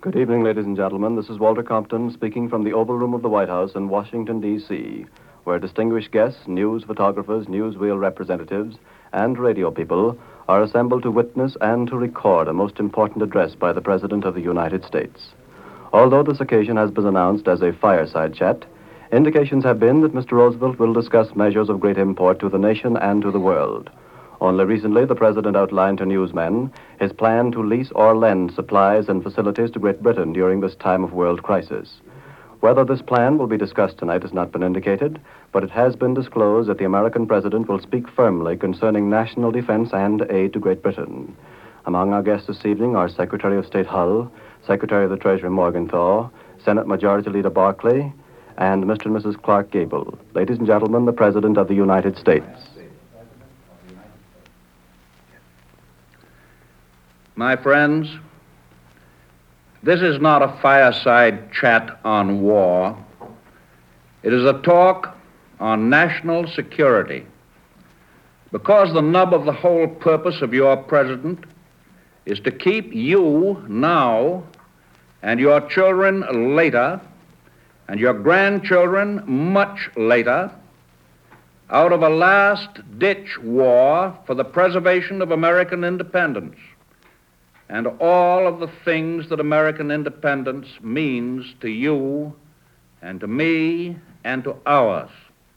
Good evening, ladies and gentlemen. This is Walter Compton speaking from the Oval Room of the White House in Washington, D.C., where distinguished guests, news photographers, newsreel representatives, and radio people are assembled to witness and to record a most important address by the President of the United States. Although this occasion has been announced as a fireside chat, indications have been that Mr. Roosevelt will discuss measures of great import to the nation and to the world. Only recently, the President outlined to newsmen his plan to lease or lend supplies and facilities to Great Britain during this time of world crisis. Whether this plan will be discussed tonight has not been indicated, but it has been disclosed that the American President will speak firmly concerning national defense and aid to Great Britain. Among our guests this evening are Secretary of State Hull, Secretary of the Treasury Morgenthau, Senate Majority Leader Barkley, and Mr. and Mrs. Clark Gable. Ladies and gentlemen, the President of the United States. My friends, this is not a fireside chat on war. It is a talk on national security, because the nub of the whole purpose of your president is to keep you now and your children later and your grandchildren much later out of a last-ditch war for the preservation of American independence and all of the things that American independence means to you and to me and to ours.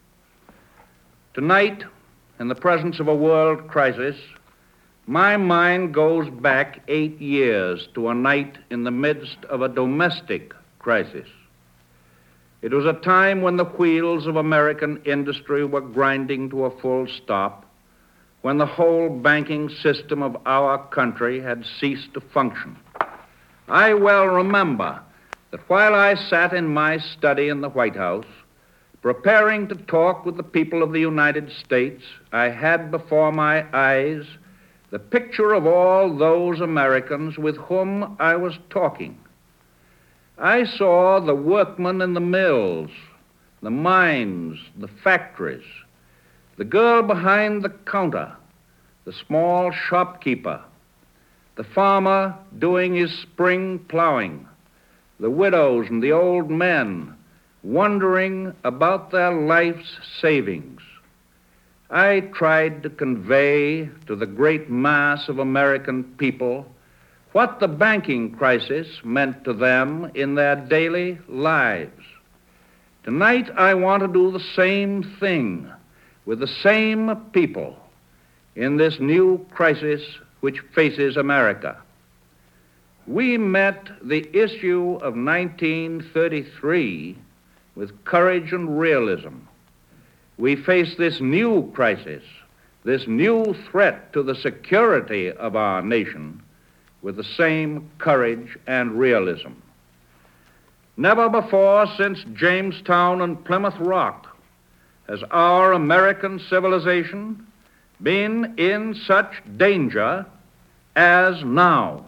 Tonight, in the presence of a world crisis, my mind goes back 8 years to a night in the midst of a domestic crisis. It was a time when the wheels of American industry were grinding to a full stop, when the whole banking system of our country had ceased to function. I well remember that while I sat in my study in the White House, preparing to talk with the people of the United States, I had before my eyes the picture of all those Americans with whom I was talking. I saw the workmen in the mills, the mines, the factories, the girl behind the counter, the small shopkeeper, the farmer doing his spring plowing, the widows and the old men wondering about their life's savings. I tried to convey to the great mass of American people what the banking crisis meant to them in their daily lives. Tonight, I want to do the same thing with the same people in this new crisis which faces America. We met the issue of 1933 with courage and realism. We face this new crisis, this new threat to the security of our nation, with the same courage and realism. Never before since Jamestown and Plymouth Rock has our American civilization been in such danger as now.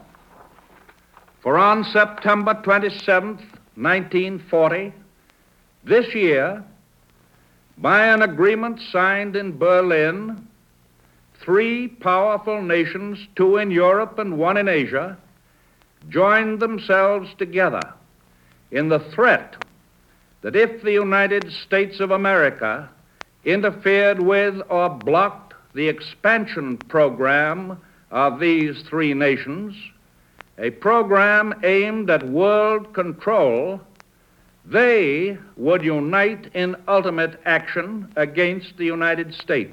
For on September 27th, 1940, this year, by an agreement signed in Berlin, 3 powerful nations, 2 in Europe and 1 in Asia, joined themselves together in the threat that if the United States of America interfered with or blocked the expansion program of these 3 nations, a program aimed at world control, they would unite in ultimate action against the United States.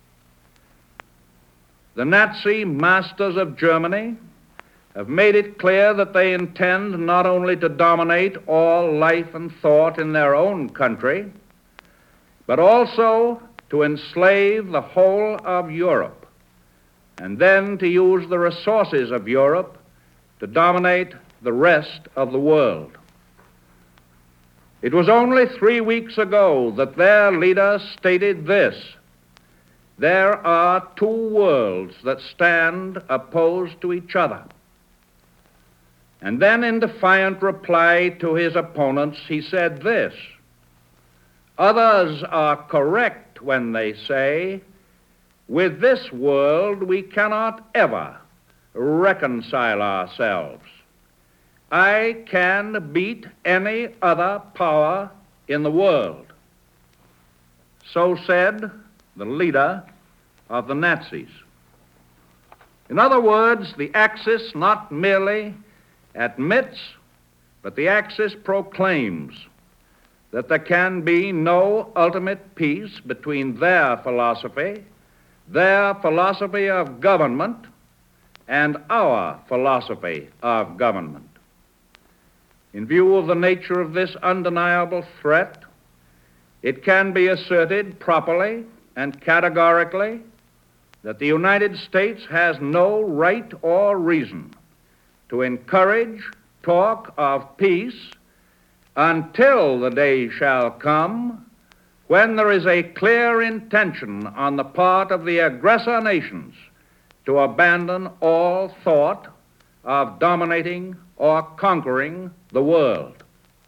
The Nazi masters of Germany have made it clear that they intend not only to dominate all life and thought in their own country, but also to enslave the whole of Europe, and then to use the resources of Europe to dominate the rest of the world. It was only 3 weeks ago that their leader stated this: there are 2 worlds that stand opposed to each other. And then in defiant reply to his opponents, he said this: others are correct when they say, with this world we cannot ever reconcile ourselves. I can beat any other power in the world. So said the leader of the Nazis. In other words, the Axis not merely admits, but the Axis proclaims that there can be no ultimate peace between their philosophy of government, and our philosophy of government. In view of the nature of this undeniable threat, it can be asserted properly and categorically that the United States has no right or reason to encourage talk of peace until the day shall come when there is a clear intention on the part of the aggressor nations to abandon all thought of dominating or conquering the world.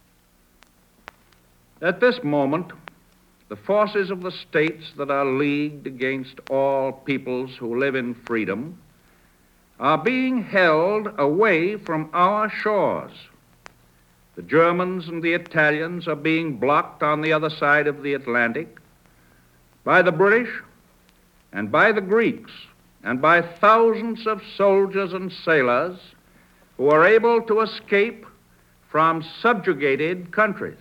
At this moment, the forces of the states that are leagued against all peoples who live in freedom are being held away from our shores. The Germans and the Italians are being blocked on the other side of the Atlantic by the British and by the Greeks and by thousands of soldiers and sailors who are able to escape from subjugated countries.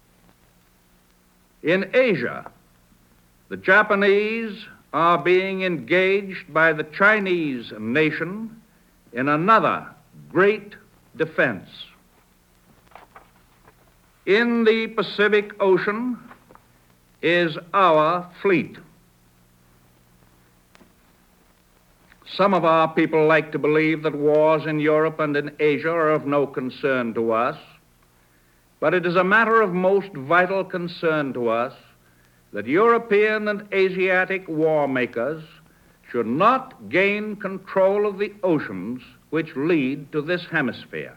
In Asia, the Japanese are being engaged by the Chinese nation in another great defense. In the Pacific Ocean is our fleet. Some of our people like to believe that wars in Europe and in Asia are of no concern to us, but it is a matter of most vital concern to us that European and Asiatic war makers should not gain control of the oceans which lead to this hemisphere.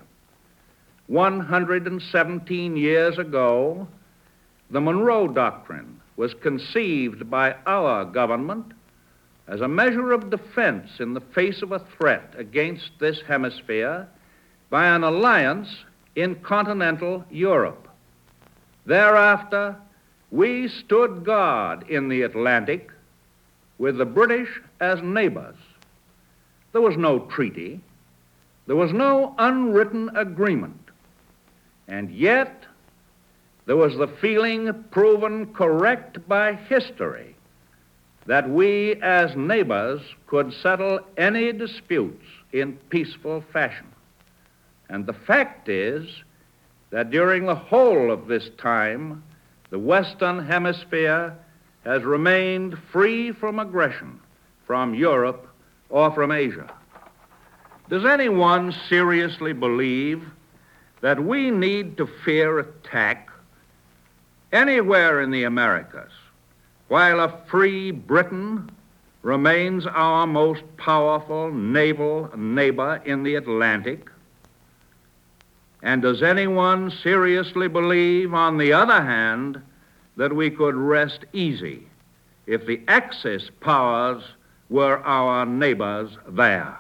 117 years ago, the Monroe Doctrine was conceived by our government as a measure of defense in the face of a threat against this hemisphere by an alliance in continental Europe. Thereafter, we stood guard in the Atlantic with the British as neighbors. There was no treaty. There was no unwritten agreement. And yet, there was the feeling proven correct by history that we as neighbors could settle any disputes in peaceful fashion. And the fact is that during the whole of this time, the Western Hemisphere has remained free from aggression from Europe or from Asia. Does anyone seriously believe that we need to fear attack anywhere in the Americas while a free Britain remains our most powerful naval neighbor in the Atlantic? And does anyone seriously believe, on the other hand, that we could rest easy if the Axis powers were our neighbors there?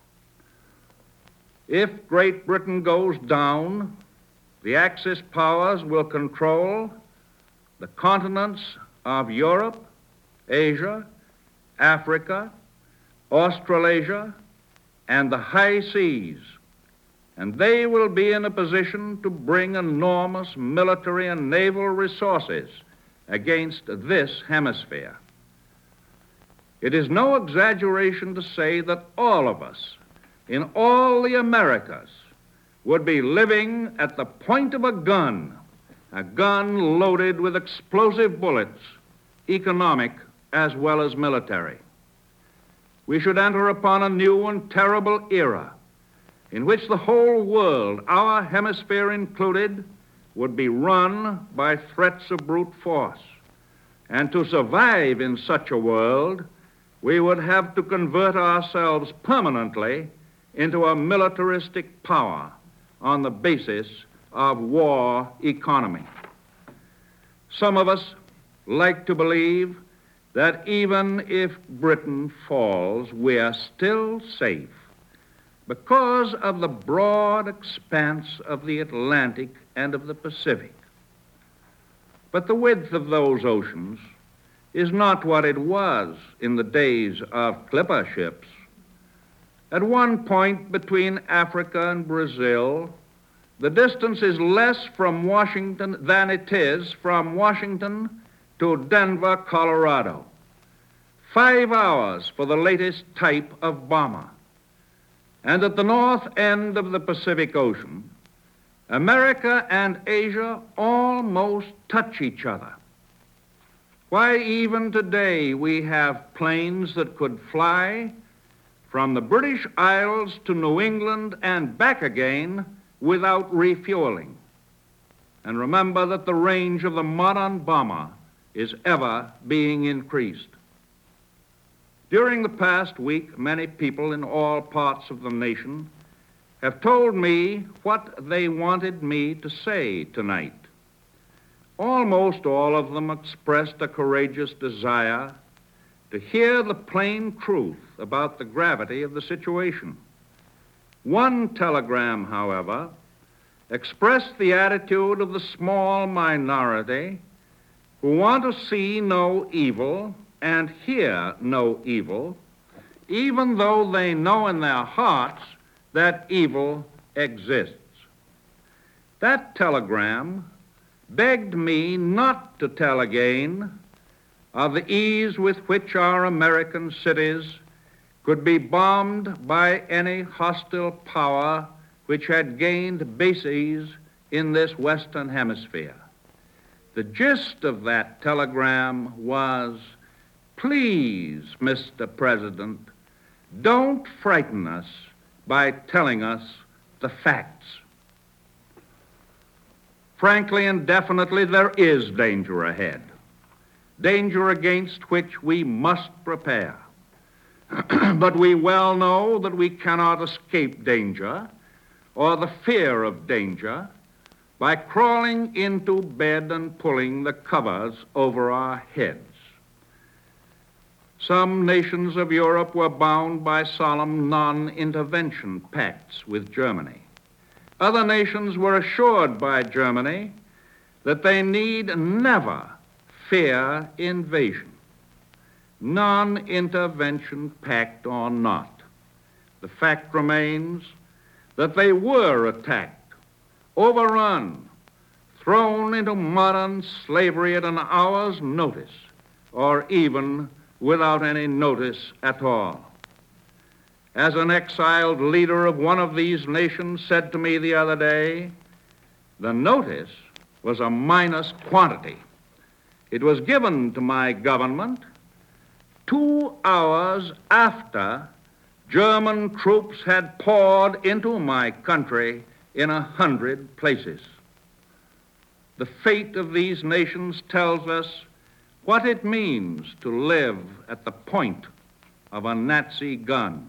If Great Britain goes down, the Axis powers will control the continents of Europe, Asia, Africa, Australasia, and the high seas, and they will be in a position to bring enormous military and naval resources against this hemisphere. It is no exaggeration to say that all of us in all the Americas would be living at the point of a gun loaded with explosive bullets, economic as well as military. We should enter upon a new and terrible era in which the whole world, our hemisphere included, would be run by threats of brute force. And to survive in such a world, we would have to convert ourselves permanently into a militaristic power on the basis of war economy. Some of us like to believe that even if Britain falls, we are still safe, because of the broad expanse of the Atlantic and of the Pacific. But the width of those oceans is not what it was in the days of clipper ships. At one point between Africa and Brazil, the distance is less from Washington than it is from Washington to Denver, Colorado. 5 hours for the latest type of bomber. And at the north end of the Pacific Ocean, America and Asia almost touch each other. Why, even today we have planes that could fly from the British Isles to New England and back again without refueling. And remember that the range of the modern bomber is ever being increased. During the past week, many people in all parts of the nation have told me what they wanted me to say tonight. Almost all of them expressed a courageous desire to hear the plain truth about the gravity of the situation. One telegram, however, expressed the attitude of the small minority who want to see no evil and hear no evil, even though they know in their hearts that evil exists. That telegram begged me not to tell again of the ease with which our American cities could be bombed by any hostile power which had gained bases in this Western Hemisphere. The gist of that telegram was, please, Mr. President, don't frighten us by telling us the facts. Frankly and definitely, there is danger ahead, danger against which we must prepare. But we well know that we cannot escape danger or the fear of danger by crawling into bed and pulling the covers over our heads. Some nations of Europe were bound by solemn non-intervention pacts with Germany. Other nations were assured by Germany that they need never fear invasion. Non-intervention pact or not, the fact remains that they were attacked, overrun, thrown into modern slavery at an hour's notice, or even without any notice at all. As an exiled leader of one of these nations said to me the other day, the notice was a minus quantity. It was given to my government 2 hours after German troops had poured into my country in 100 places. The fate of these nations tells us what it means to live at the point of a Nazi gun.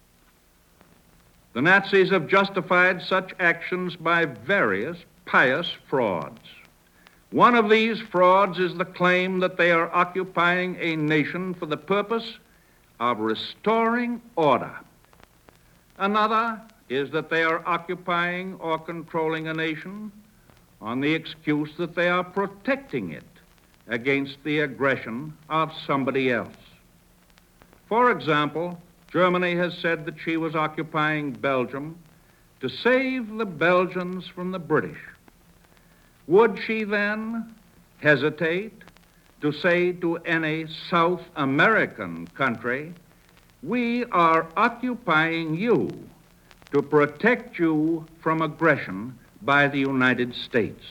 The Nazis have justified such actions by various pious frauds. One of these frauds is the claim that they are occupying a nation for the purpose of restoring order. Another is that they are occupying or controlling a nation on the excuse that they are protecting it against the aggression of somebody else. For example, Germany has said that she was occupying Belgium to save the Belgians from the British. Would she then hesitate to say to any South American country, we are occupying you to protect you from aggression by the United States?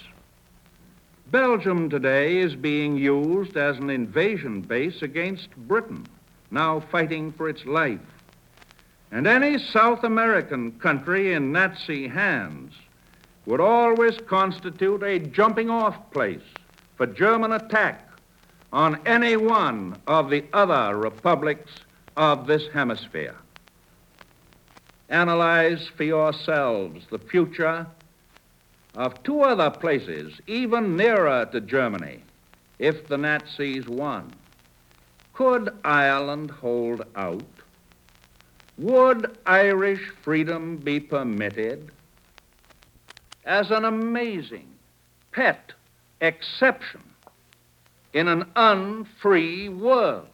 Belgium today is being used as an invasion base against Britain, now fighting for its life. And any South American country in Nazi hands would always constitute a jumping-off place for German attack on any one of the other republics of this hemisphere. Analyze for yourselves the future of 2 other places, even nearer to Germany, if the Nazis won. Could Ireland hold out? Would Irish freedom be permitted as an amazing pet exception in an unfree world?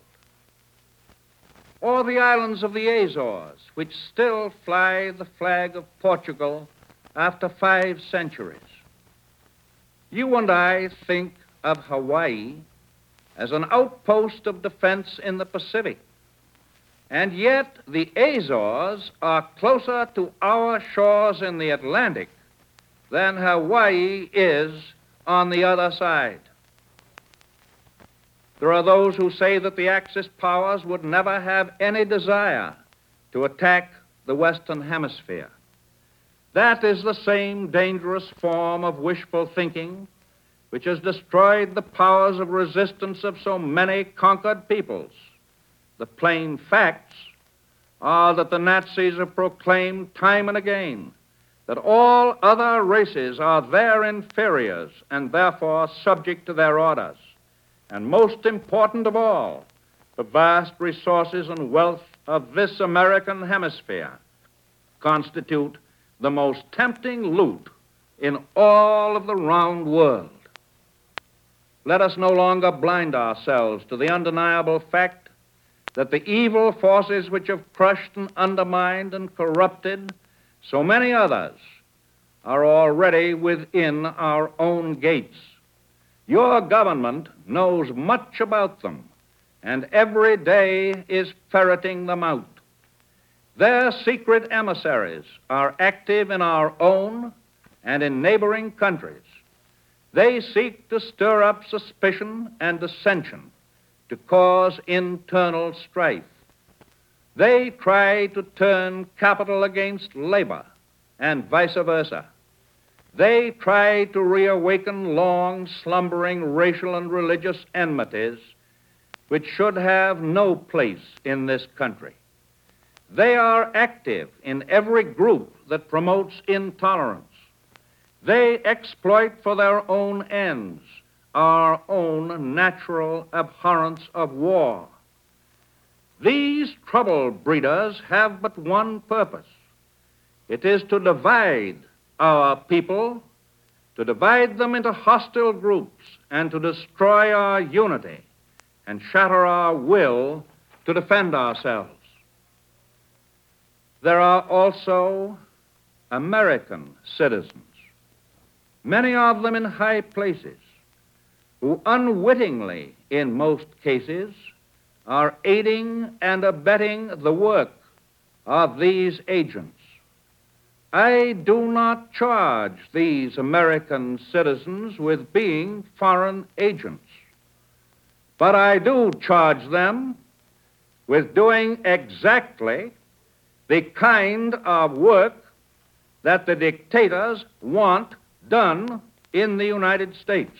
Or the islands of the Azores, which still fly the flag of Portugal after 5 centuries? You and I think of Hawaii as an outpost of defense in the Pacific, and yet the Azores are closer to our shores in the Atlantic than Hawaii is on the other side. There are those who say that the Axis powers would never have any desire to attack the Western Hemisphere. That is the same dangerous form of wishful thinking which has destroyed the powers of resistance of so many conquered peoples. The plain facts are that the Nazis have proclaimed time and again that all other races are their inferiors and therefore subject to their orders. And most important of all, the vast resources and wealth of this American hemisphere constitute the most tempting loot in all of the round world. Let us no longer blind ourselves to the undeniable fact that the evil forces which have crushed and undermined and corrupted so many others are already within our own gates. Your government knows much about them, and every day is ferreting them out. Their secret emissaries are active in our own and in neighboring countries. They seek to stir up suspicion and dissension, to cause internal strife. They try to turn capital against labor and vice versa. They try to reawaken long slumbering racial and religious enmities which should have no place in this country. They are active in every group that promotes intolerance. They exploit for their own ends our own natural abhorrence of war. These trouble breeders have but one purpose. It is to divide our people, to divide them into hostile groups, and to destroy our unity and shatter our will to defend ourselves. There are also American citizens, many of them in high places, who unwittingly, in most cases, are aiding and abetting the work of these agents. I do not charge these American citizens with being foreign agents, but I do charge them with doing exactly the kind of work that the dictators want done in the United States.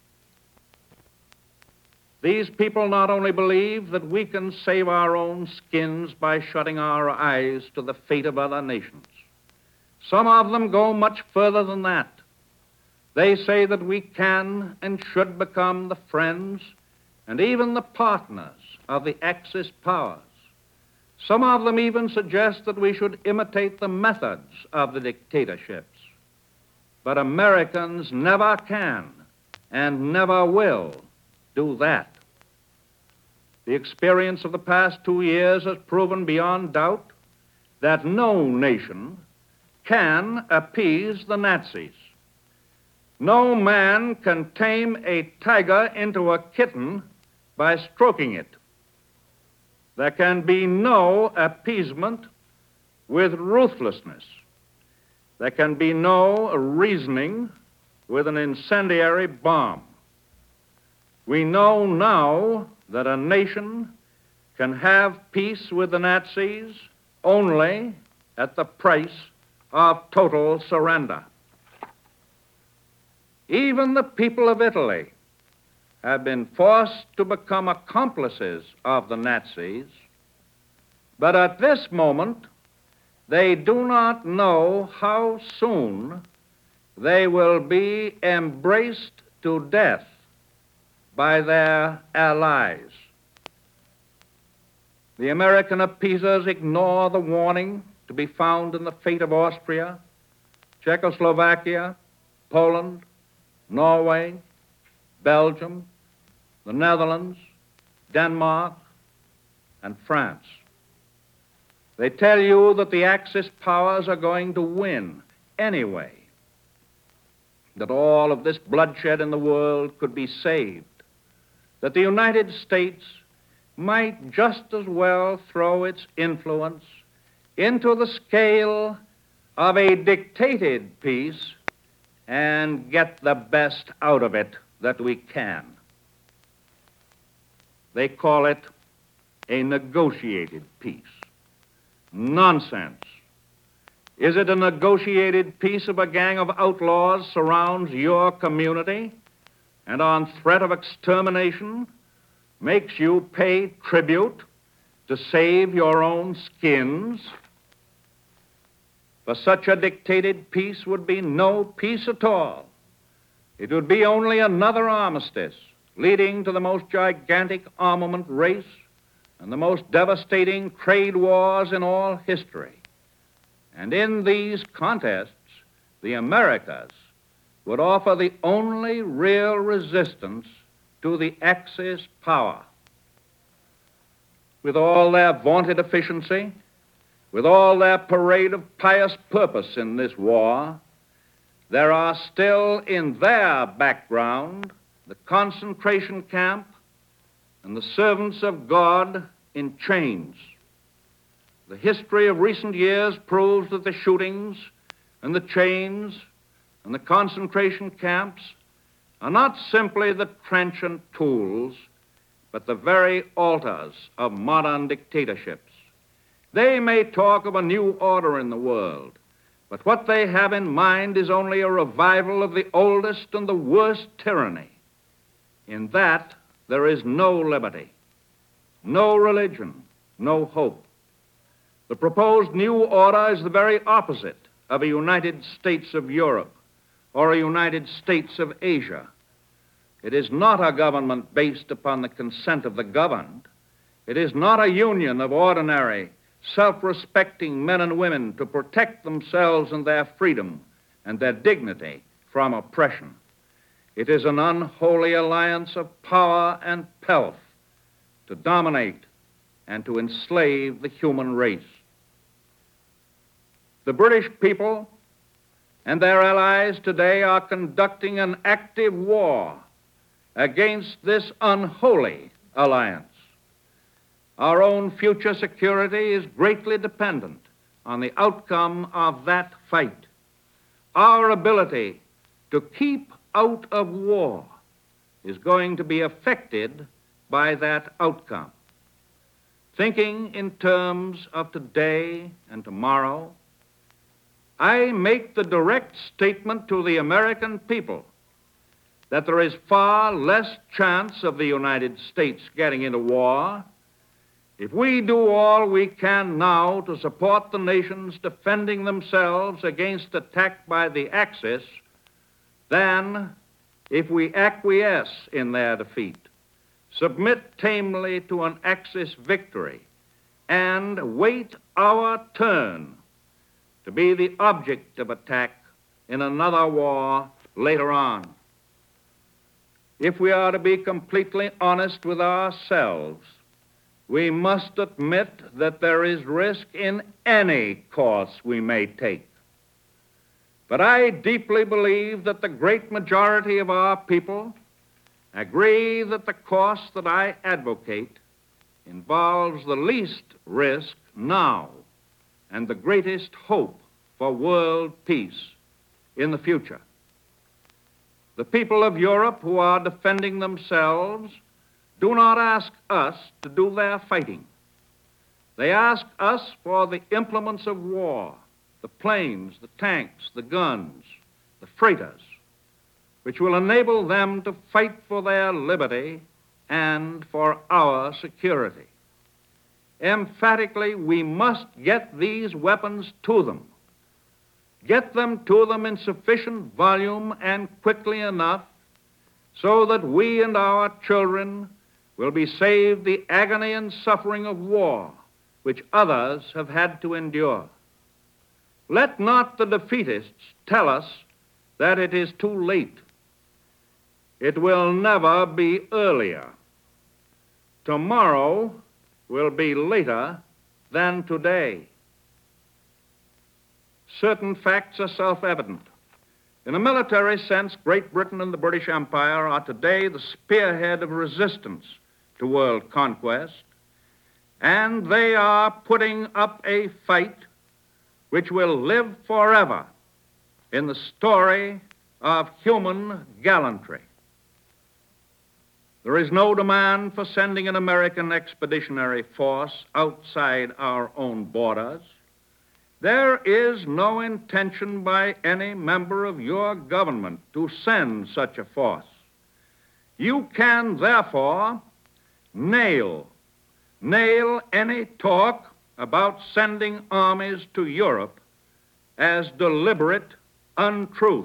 These people not only believe that we can save our own skins by shutting our eyes to the fate of other nations. Some of them go much further than that. They say that we can and should become the friends and even the partners of the Axis powers. Some of them even suggest that we should imitate the methods of the dictatorships. But Americans never can and never will do that. The experience of the past 2 years has proven beyond doubt that no nation can appease the Nazis. No man can tame a tiger into a kitten by stroking it. There can be no appeasement with ruthlessness. There can be no reasoning with an incendiary bomb. We know now that a nation can have peace with the Nazis only at the price of total surrender. Even the people of Italy have been forced to become accomplices of the Nazis, but at this moment, they do not know how soon they will be embraced to death by their allies. The American appeasers ignore the warning to be found in the fate of Austria, Czechoslovakia, Poland, Norway, Belgium, the Netherlands, Denmark, and France. They tell you that the Axis powers are going to win anyway, that all of this bloodshed in the world could be saved, that the United States might just as well throw its influence into the scale of a dictated peace and get the best out of it that we can. They call it a negotiated peace. Nonsense. Is it a negotiated peace if a gang of outlaws surrounds your community and on threat of extermination makes you pay tribute to save your own skins? For such a dictated peace would be no peace at all. It would be only another armistice leading to the most gigantic armament race and the most devastating trade wars in all history. And in these contests, the Americas would offer the only real resistance to the Axis power. With all their vaunted efficiency, with all their parade of pious purpose in this war, there are still in their background the concentration camp and the servants of God in chains. The history of recent years proves that the shootings and the chains and the concentration camps are not simply the trenchant tools, but the very altars of modern dictatorships. They may talk of a new order in the world, but what they have in mind is only a revival of the oldest and the worst tyranny. In that, there is no liberty, no religion, no hope. The proposed new order is the very opposite of a United States of Europe or a United States of Asia. It is not a government based upon the consent of the governed. It is not a union of ordinary, self-respecting men and women to protect themselves and their freedom and their dignity from oppression. It is an unholy alliance of power and pelf to dominate and to enslave the human race. The British people and their allies today are conducting an active war against this unholy alliance. Our own future security is greatly dependent on the outcome of that fight. Our ability to keep out of war is going to be affected by that outcome. Thinking in terms of today and tomorrow, I make the direct statement to the American people that there is far less chance of the United States getting into war if we do all we can now to support the nations defending themselves against attack by the Axis than if we acquiesce in their defeat, submit tamely to an Axis victory, and wait our turn to be the object of attack in another war later on. If we are to be completely honest with ourselves, we must admit that there is risk in any course we may take. But I deeply believe that the great majority of our people agree that the course that I advocate involves the least risk now and the greatest hope for world peace in the future. The people of Europe who are defending themselves do not ask us to do their fighting. They ask us for the implements of war, the planes, the tanks, the guns, the freighters, which will enable them to fight for their liberty and for our security. Emphatically, we must get these weapons to them. Get them to them in sufficient volume and quickly enough so that we and our children will be saved the agony and suffering of war, which others have had to endure. Let not the defeatists tell us that it is too late. It will never be earlier. Tomorrow will be later than today. Certain facts are self-evident. In a military sense, Great Britain and the British Empire are today the spearhead of resistance to world conquest, and they are putting up a fight which will live forever in the story of human gallantry. There is no demand for sending an American expeditionary force outside our own borders. There is no intention by any member of your government to send such a force. You can, therefore, nail any talk about sending armies to Europe as deliberate untruth.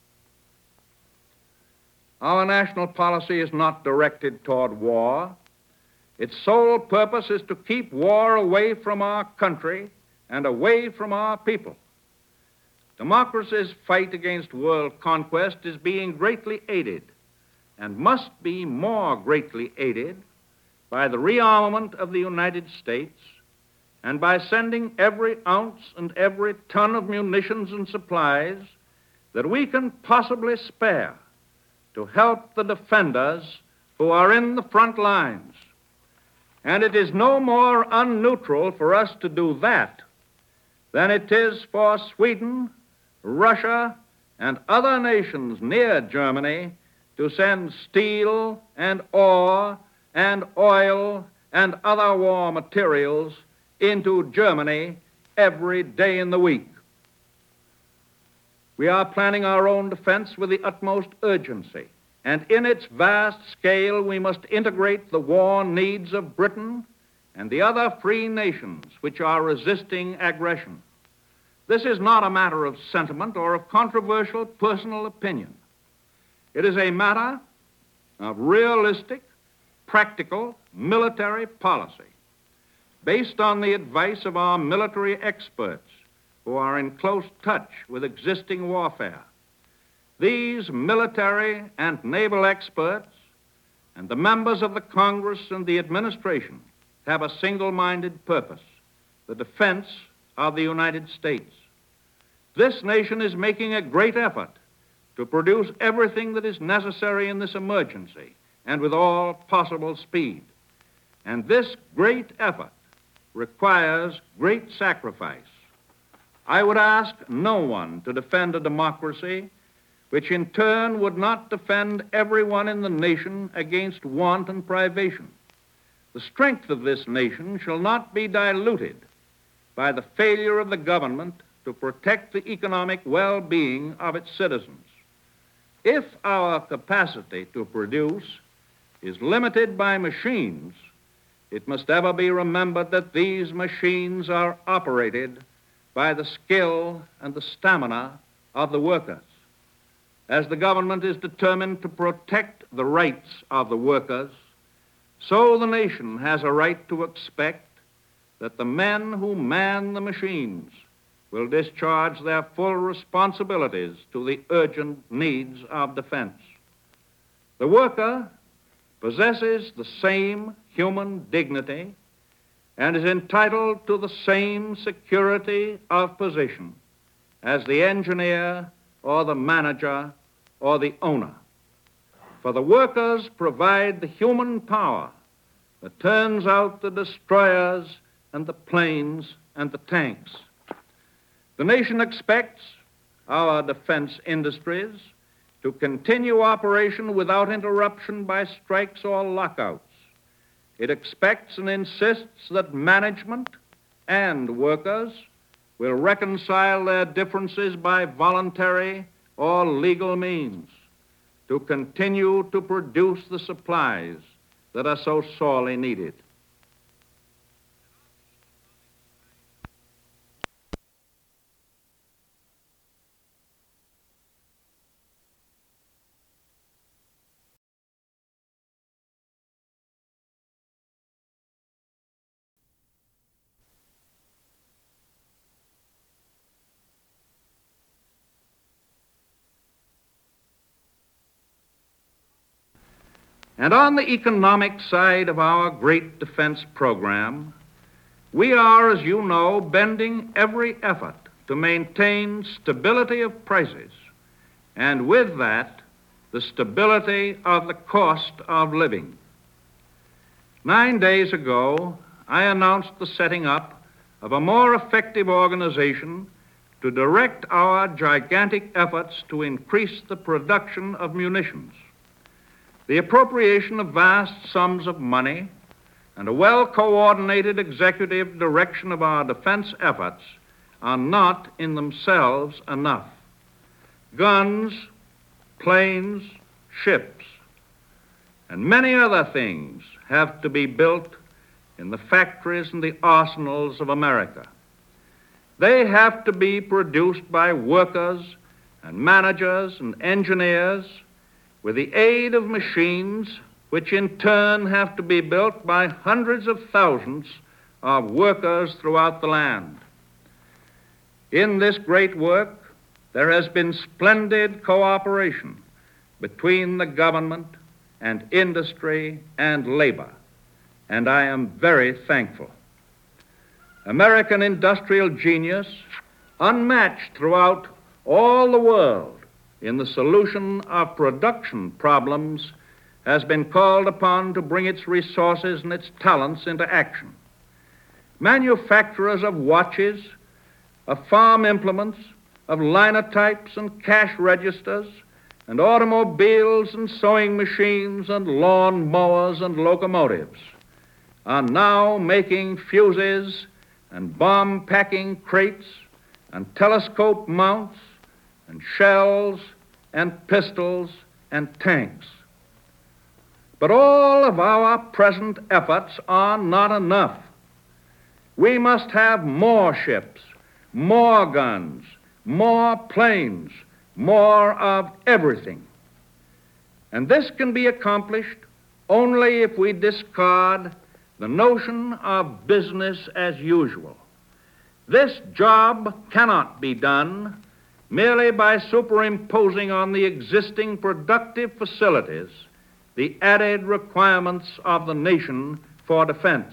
Our national policy is not directed toward war. Its sole purpose is to keep war away from our country and away from our people. Democracy's fight against world conquest is being greatly aided, and must be more greatly aided, by the rearmament of the United States and by sending every ounce and every ton of munitions and supplies that we can possibly spare to help the defenders who are in the front lines. And it is no more unneutral for us to do that than it is for Sweden, Russia, and other nations near Germany to send steel and ore and oil and other war materials into Germany every day in the week. We are planning our own defense with the utmost urgency, and in its vast scale we must integrate the war needs of Britain and the other free nations which are resisting aggression. This is not a matter of sentiment or of controversial personal opinion. It is a matter of realistic, practical military policy based on the advice of our military experts who are in close touch with existing warfare. These military and naval experts and the members of the Congress and the administration have a single-minded purpose: the defense of the United States. This nation is making a great effort to produce everything that is necessary in this emergency, and with all possible speed. And this great effort requires great sacrifice. I would ask no one to defend a democracy which in turn would not defend everyone in the nation against want and privation. The strength of this nation shall not be diluted by the failure of the government to protect the economic well-being of its citizens. If our capacity to produce is limited by machines, it must ever be remembered that these machines are operated by the skill and the stamina of the workers. As the government is determined to protect the rights of the workers, so the nation has a right to expect that the men who man the machines will discharge their full responsibilities to the urgent needs of defense. The worker possesses the same human dignity and is entitled to the same security of position as the engineer or the manager or the owner. For the workers provide the human power that turns out the destroyers and the planes and the tanks. The nation expects our defense industries to continue operation without interruption by strikes or lockouts. It expects and insists that management and workers will reconcile their differences by voluntary or legal means to continue to produce the supplies that are so sorely needed. And on the economic side of our great defense program, we are, as you know, bending every effort to maintain stability of prices, and with that, the stability of the cost of living. 9 days ago, I announced the setting up of a more effective organization to direct our gigantic efforts to increase the production of munitions. The appropriation of vast sums of money and a well-coordinated executive direction of our defense efforts are not in themselves enough. Guns, planes, ships, and many other things have to be built in the factories and the arsenals of America. They have to be produced by workers and managers and engineers with the aid of machines, which in turn have to be built by hundreds of thousands of workers throughout the land. In this great work, there has been splendid cooperation between the government and industry and labor, and I am very thankful. American industrial genius, unmatched throughout all the world in the solution of production problems, has been called upon to bring its resources and its talents into action. Manufacturers of watches, of farm implements, of linotypes and cash registers, and automobiles and sewing machines and lawn mowers and locomotives are now making fuses and bomb-packing crates and telescope mounts and shells and pistols and tanks. But all of our present efforts are not enough. We must have more ships, more guns, more planes, more of everything. And this can be accomplished only if we discard the notion of business as usual. This job cannot be done merely by superimposing on the existing productive facilities the added requirements of the nation for defense.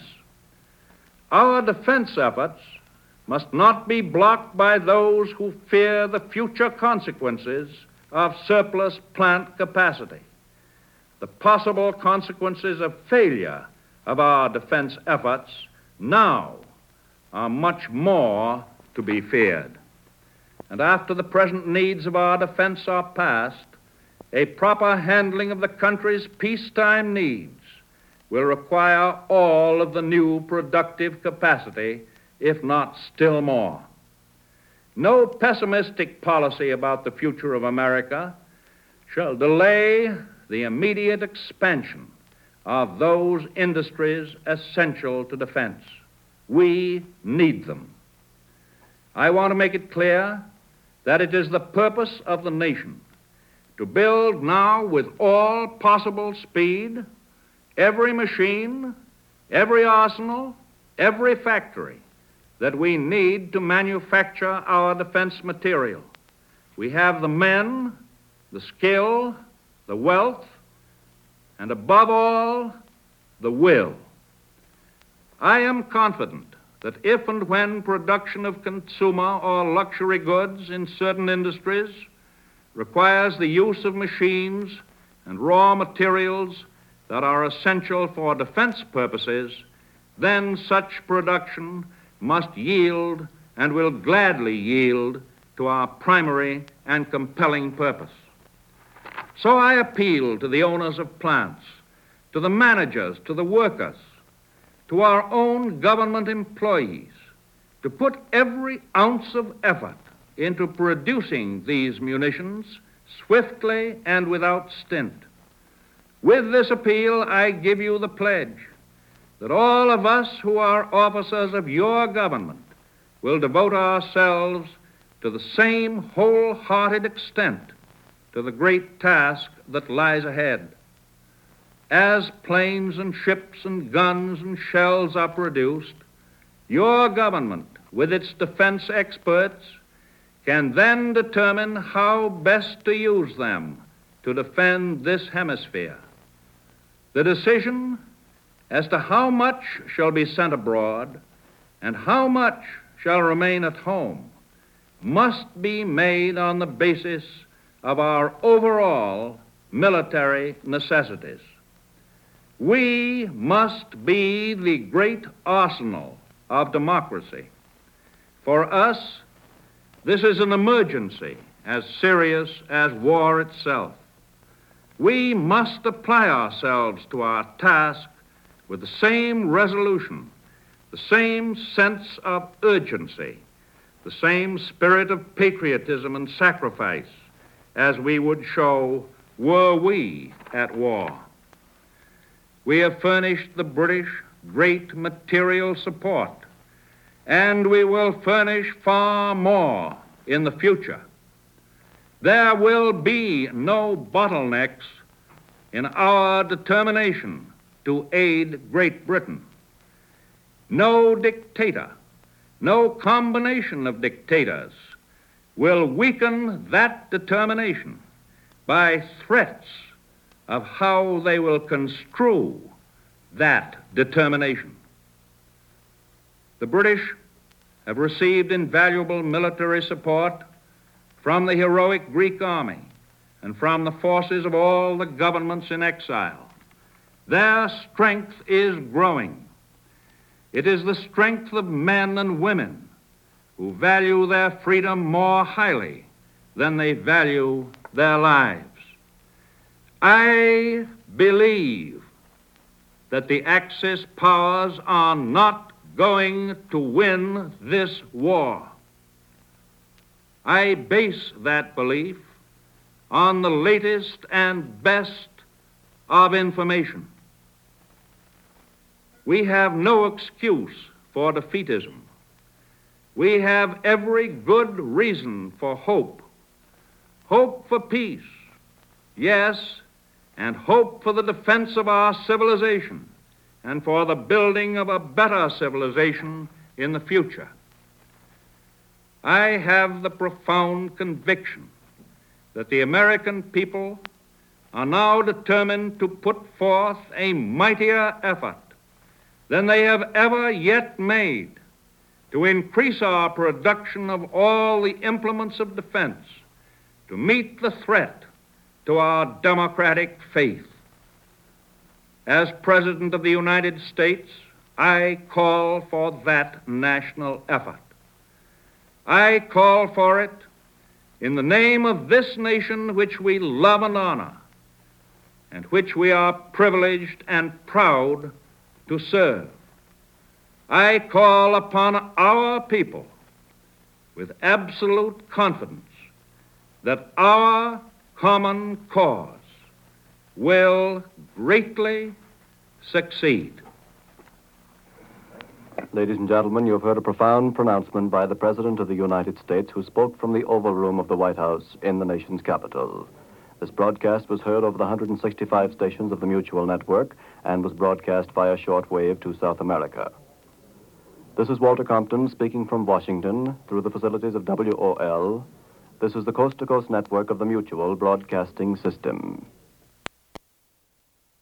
Our defense efforts must not be blocked by those who fear the future consequences of surplus plant capacity. The possible consequences of failure of our defense efforts now are much more to be feared. And after the present needs of our defense are past, a proper handling of the country's peacetime needs will require all of the new productive capacity, if not still more. No pessimistic policy about the future of America shall delay the immediate expansion of those industries essential to defense. We need them. I want to make it clear that it is the purpose of the nation to build now with all possible speed every machine, every arsenal, every factory that we need to manufacture our defense material. We have the men, the skill, the wealth, and above all, the will. I am confident that if and when production of consumer or luxury goods in certain industries requires the use of machines and raw materials that are essential for defense purposes, then such production must yield and will gladly yield to our primary and compelling purpose. So I appeal to the owners of plants, to the managers, to the workers, to our own government employees, to put every ounce of effort into producing these munitions swiftly and without stint. With this appeal, I give you the pledge that all of us who are officers of your government will devote ourselves to the same wholehearted extent to the great task that lies ahead. As planes and ships and guns and shells are produced, your government, with its defense experts, can then determine how best to use them to defend this hemisphere. the decision as to how much shall be sent abroad and how much shall remain at home must be made on the basis of our overall military necessities. We must be the great arsenal of democracy. For us, this is an emergency as serious as war itself. We must apply ourselves to our task with the same resolution, the same sense of urgency, the same spirit of patriotism and sacrifice as we would show were we at war. We have furnished the British great material support, and we will furnish far more in the future. There will be no bottlenecks in our determination to aid Great Britain. No dictator, no combination of dictators will weaken that determination by threats of how they will construe that determination. The British have received invaluable military support from the heroic Greek army and from the forces of all the governments in exile. Their strength is growing. It is the strength of men and women who value their freedom more highly than they value their lives. I believe that the Axis powers are not going to win this war. I base that belief on the latest and best of information. We have no excuse for defeatism. We have every good reason for hope. Hope for peace, yes, and hope for the defense of our civilization and for the building of a better civilization in the future. I have the profound conviction that the American people are now determined to put forth a mightier effort than they have ever yet made to increase our production of all the implements of defense to meet the threat to our democratic faith. As President of the United States, I call for that national effort. I call for it in the name of this nation which we love and honor, and which we are privileged and proud to serve. I call upon our people with absolute confidence that our common cause will greatly succeed. Ladies and gentlemen, you have heard a profound pronouncement by the President of the United States, who spoke from the Oval Room of the White House in the nation's capital. This broadcast was heard over the 165 stations of the Mutual Network and was broadcast via shortwave to South America. This is Walter Compton speaking from Washington through the facilities of WOL. This is the Coast to Coast Network of the Mutual Broadcasting System.